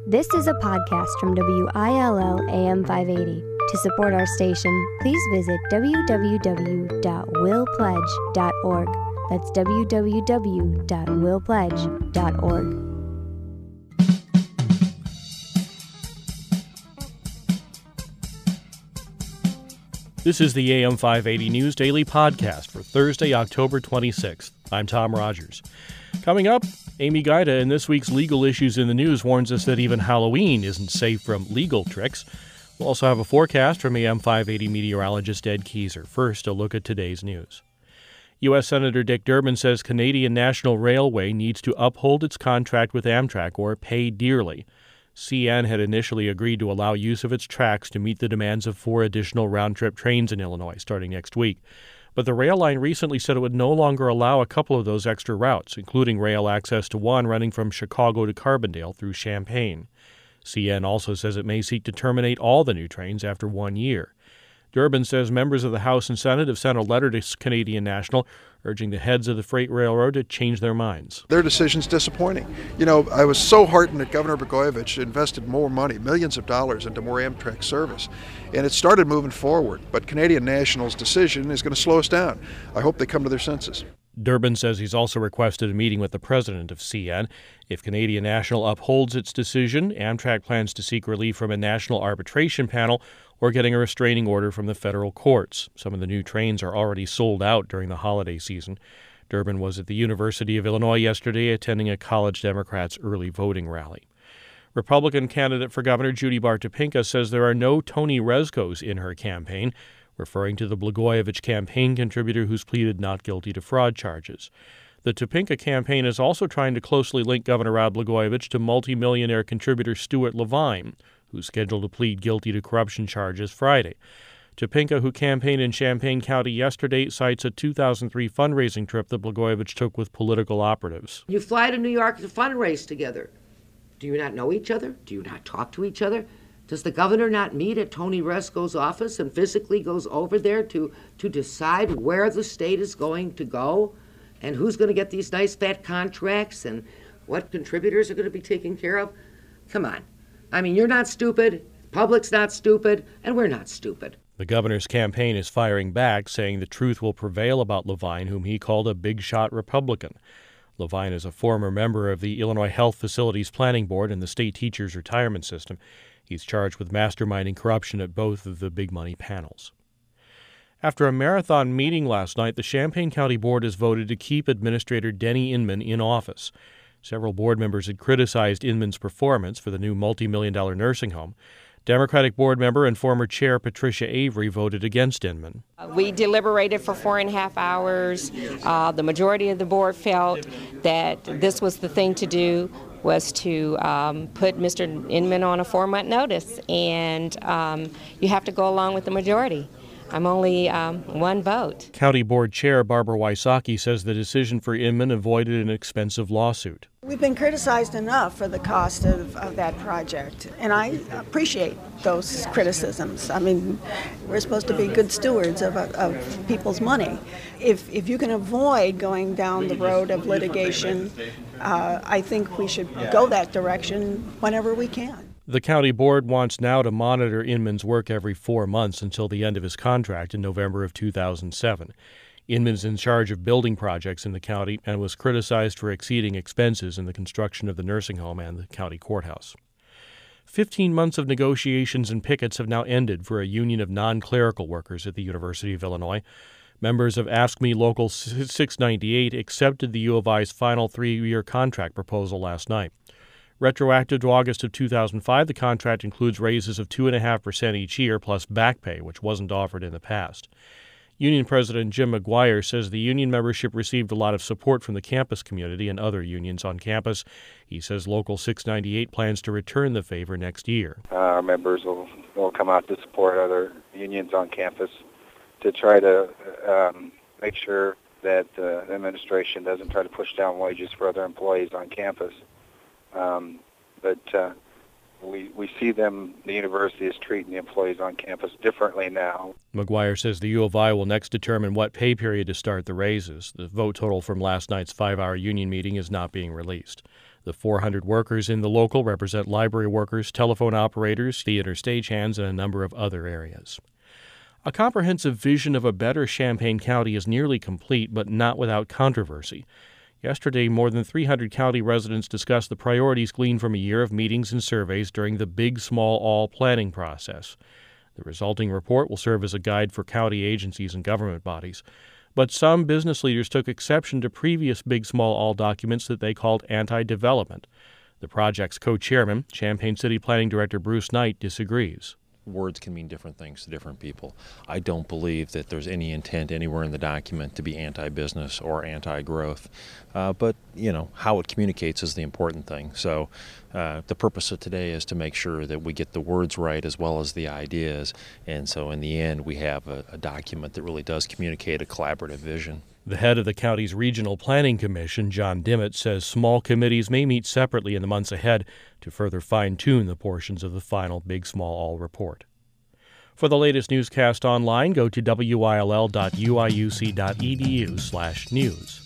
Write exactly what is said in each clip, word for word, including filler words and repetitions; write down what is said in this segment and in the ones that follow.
This is a podcast from W I L L A M five eighty. To support our station, please visit w w w dot will pledge dot org. That's w w w dot will pledge dot org. This is the A M five eighty News Daily Podcast for Thursday, October twenty-sixth. I'm Tom Rogers. Coming up, Amy Gaida in this week's Legal Issues in the News warns us that even Halloween isn't safe from legal tricks. We'll also have a forecast from A M five eighty meteorologist Ed Keyser. First, a look at today's news. U S. Senator Dick Durbin says Canadian National Railway needs to uphold its contract with Amtrak or pay dearly. C N had initially agreed to allow use of its tracks to meet the demands of four additional round-trip trains in Illinois starting next week. But the rail line recently said it would no longer allow a couple of those extra routes, including rail access to one running from Chicago to Carbondale through Champaign. C N also says it may seek to terminate all the new trains after one year. Durbin says members of the House and Senate have sent a letter to Canadian National urging the heads of the freight railroad to change their minds. Their decision's disappointing. You know, I was so heartened that Governor Blagojevich invested more money, millions of dollars, into more Amtrak service. And it started moving forward. But Canadian National's decision is going to slow us down. I hope they come to their senses. Durbin says he's also requested a meeting with the president of C N. If Canadian National upholds its decision, Amtrak plans to seek relief from a national arbitration panel or getting a restraining order from the federal courts. Some of the new trains are already sold out during the holiday season. Durbin was at the University of Illinois yesterday attending a College Democrats' early voting rally. Republican candidate for governor Judy Bartopinka says there are no Tony Rezkos in her campaign, referring to the Blagojevich campaign contributor who's pleaded not guilty to fraud charges. The Topinka campaign is also trying to closely link Governor Rod Blagojevich to multimillionaire contributor Stuart Levine, who's scheduled to plead guilty to corruption charges Friday. Topinka, who campaigned in Champaign County yesterday, cites a two thousand three fundraising trip that Blagojevich took with political operatives. You fly to New York to fundraise together. Do you not know each other? Do you not talk to each other? Does the governor not meet at Tony Rezko's office and physically goes over there to, to decide where the state is going to go and who's going to get these nice fat contracts and what contributors are going to be taken care of? Come on. I mean, you're not stupid, public's not stupid, and we're not stupid. The governor's campaign is firing back, saying the truth will prevail about Levine, whom he called a big-shot Republican. Levine is a former member of the Illinois Health Facilities Planning Board and the state teachers' retirement system. He's charged with masterminding corruption at both of the big money panels. After a marathon meeting last night, the Champaign County Board has voted to keep Administrator Denny Inman in office. Several board members had criticized Inman's performance for the new multi-million dollar nursing home. Democratic board member and former chair Patricia Avery voted against Inman. We deliberated for four and a half hours. Uh, the majority of the board felt that this was the thing to do, was to um, put Mister Inman on a four-month notice, and um, you have to go along with the majority. I'm only um, one vote. County Board Chair Barbara Wysocki says the decision for Inman avoided an expensive lawsuit. We've been criticized enough for the cost of, of that project, and I appreciate those criticisms. I mean, we're supposed to be good stewards of, of people's money. If, if you can avoid going down the road of litigation, uh, I think we should go that direction whenever we can. The county board wants now to monitor Inman's work every four months until the end of his contract in November of two thousand seven. Inman's in charge of building projects in the county and was criticized for exceeding expenses in the construction of the nursing home and the county courthouse. Fifteen months of negotiations and pickets have now ended for a union of non-clerical workers at the University of Illinois. Members of AFSCME Local six ninety-eight accepted the U of I's final three-year contract proposal last night. Retroactive to August of two thousand five, the contract includes raises of two point five percent each year plus back pay, which wasn't offered in the past. Union President Jim McGuire says the union membership received a lot of support from the campus community and other unions on campus. He says Local six ninety-eight plans to return the favor next year. Uh, our members will, will come out to support other unions on campus to try to um, make sure that uh, the administration doesn't try to push down wages for other employees on campus. Um, but uh, we we see them, the university is treating the employees on campus differently now. McGuire says the U of I will next determine what pay period to start the raises. The vote total from last night's five-hour union meeting is not being released. The four hundred workers in the local represent library workers, telephone operators, theater stagehands, and a number of other areas. A comprehensive vision of a better Champaign County is nearly complete, but not without controversy. Yesterday, more than three hundred county residents discussed the priorities gleaned from a year of meetings and surveys during the Big Small All planning process. The resulting report will serve as a guide for county agencies and government bodies. But some business leaders took exception to previous Big Small All documents that they called anti-development. The project's co-chairman, Champaign City Planning Director Bruce Knight, disagrees. Words can mean different things to different people. I don't believe that there's any intent anywhere in the document to be anti-business or anti-growth. Uh, but, you know, how it communicates is the important thing. So uh, the purpose of today is to make sure that we get the words right as well as the ideas. And so in the end, we have a, a document that really does communicate a collaborative vision. The head of the county's Regional Planning Commission, John Dimmitt, says small committees may meet separately in the months ahead to further fine-tune the portions of the final Big Small All report. For the latest newscast online, go to W I L L dot U I U C dot E D U slash news.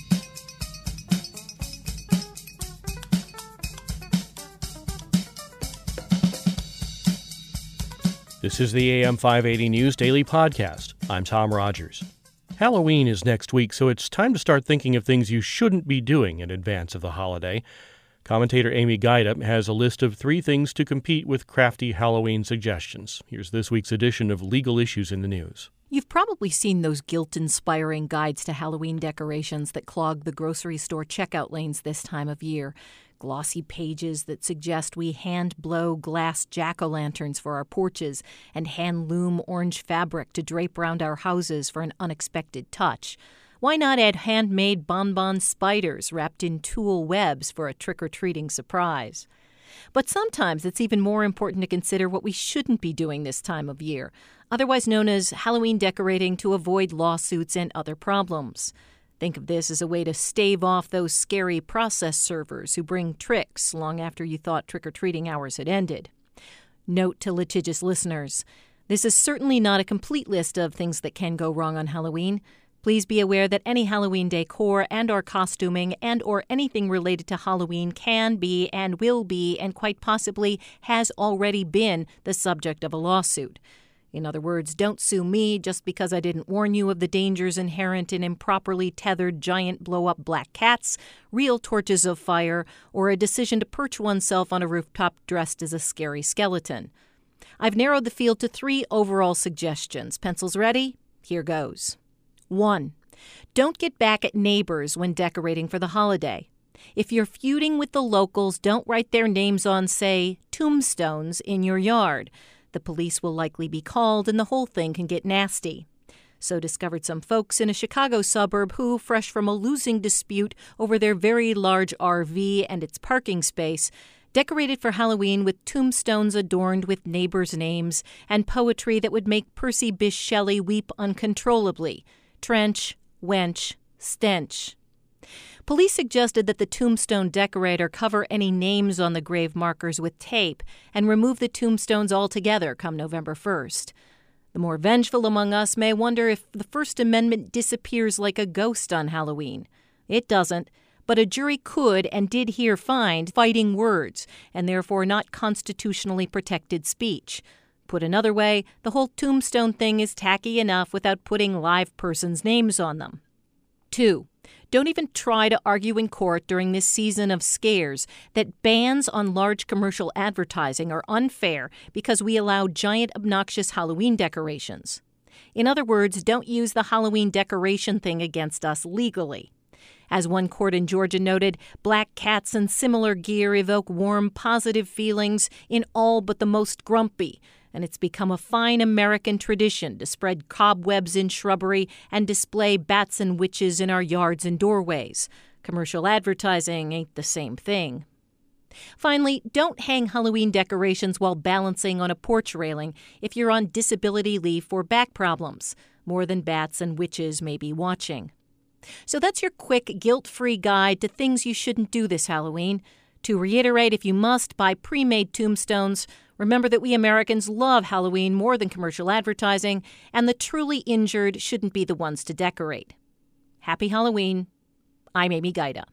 This is the A M five eighty News Daily Podcast. I'm Tom Rogers. Halloween is next week, so it's time to start thinking of things you shouldn't be doing in advance of the holiday. Commentator Amy Gaida has a list of three things to compete with crafty Halloween suggestions. Here's this week's edition of Legal Issues in the News. You've probably seen those guilt-inspiring guides to Halloween decorations that clog the grocery store checkout lanes this time of year. Glossy pages that suggest we hand-blow glass jack-o'-lanterns for our porches and hand-loom orange fabric to drape around our houses for an unexpected touch. Why not add handmade bonbon spiders wrapped in tulle webs for a trick-or-treating surprise? But sometimes it's even more important to consider what we shouldn't be doing this time of year, otherwise known as Halloween decorating to avoid lawsuits and other problems. Think of this as a way to stave off those scary process servers who bring tricks long after you thought trick-or-treating hours had ended. Note to litigious listeners, this is certainly not a complete list of things that can go wrong on Halloween. Please be aware that any Halloween decor and or costuming and or anything related to Halloween can be and will be and quite possibly has already been the subject of a lawsuit. In other words, don't sue me just because I didn't warn you of the dangers inherent in improperly tethered giant blow-up black cats, real torches of fire, or a decision to perch oneself on a rooftop dressed as a scary skeleton. I've narrowed the field to three overall suggestions. Pencils ready? Here goes. One, don't get back at neighbors when decorating for the holiday. If you're feuding with the locals, don't write their names on, say, tombstones in your yard. The police will likely be called, and the whole thing can get nasty. So discovered some folks in a Chicago suburb who, fresh from a losing dispute over their very large R V and its parking space, decorated for Halloween with tombstones adorned with neighbors' names and poetry that would make Percy Bysshe Shelley weep uncontrollably. Trench, wench, stench. Police suggested that the tombstone decorator cover any names on the grave markers with tape and remove the tombstones altogether come November first. The more vengeful among us may wonder if the First Amendment disappears like a ghost on Halloween. It doesn't, but a jury could and did here find fighting words and therefore not constitutionally protected speech. Put another way, the whole tombstone thing is tacky enough without putting live persons' names on them. Two, don't even try to argue in court during this season of scares that bans on large commercial advertising are unfair because we allow giant obnoxious Halloween decorations. In other words, don't use the Halloween decoration thing against us legally. As one court in Georgia noted, black cats and similar gear evoke warm, positive feelings in all but the most grumpy, and it's become a fine American tradition to spread cobwebs in shrubbery and display bats and witches in our yards and doorways. Commercial advertising ain't the same thing. Finally, don't hang Halloween decorations while balancing on a porch railing if you're on disability leave for back problems. More than bats and witches may be watching. So that's your quick, guilt-free guide to things you shouldn't do this Halloween. To reiterate, if you must buy pre-made tombstones, remember that we Americans love Halloween more than commercial advertising, and the truly injured shouldn't be the ones to decorate. Happy Halloween. I'm Amy Gaida.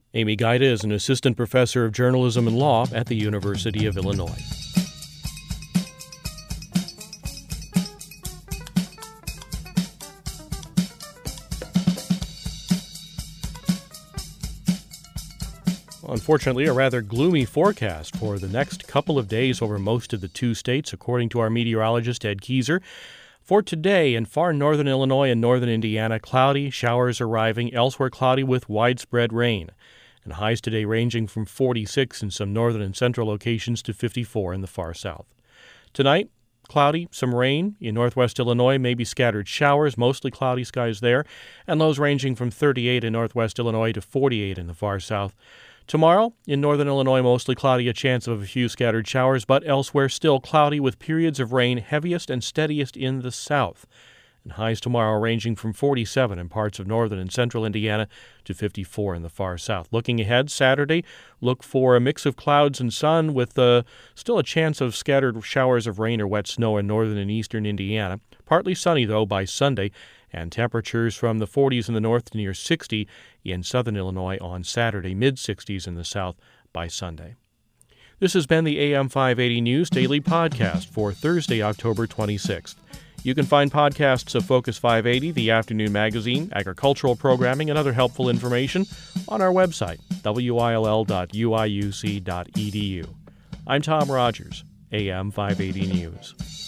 Amy Gaida is an assistant professor of journalism and law at the University of Illinois. Unfortunately, a rather gloomy forecast for the next couple of days over most of the two states, according to our meteorologist Ed Keyser. For today, in far northern Illinois and northern Indiana, cloudy, showers arriving, elsewhere cloudy with widespread rain. And highs today ranging from forty-six in some northern and central locations to fifty-four in the far south. Tonight, cloudy, some rain. In northwest Illinois, maybe scattered showers, mostly cloudy skies there, and lows ranging from thirty-eight in northwest Illinois to forty-eight in the far south. Tomorrow, in northern Illinois, mostly cloudy, a chance of a few scattered showers, but elsewhere still cloudy with periods of rain, heaviest and steadiest in the south. And highs tomorrow ranging from forty-seven in parts of northern and central Indiana to fifty-four in the far south. Looking ahead, Saturday, look for a mix of clouds and sun with uh, still a chance of scattered showers of rain or wet snow in northern and eastern Indiana. Partly sunny, though, by Sunday, and temperatures from the forties in the north to near sixty in southern Illinois on Saturday, mid-sixties in the south by Sunday. This has been the A M five eighty News Daily Podcast for Thursday, October twenty-sixth. You can find podcasts of Focus five eighty, the afternoon magazine, agricultural programming, and other helpful information on our website, W I L L dot U I U C dot E D U. I'm Tom Rogers, A M five eighty News.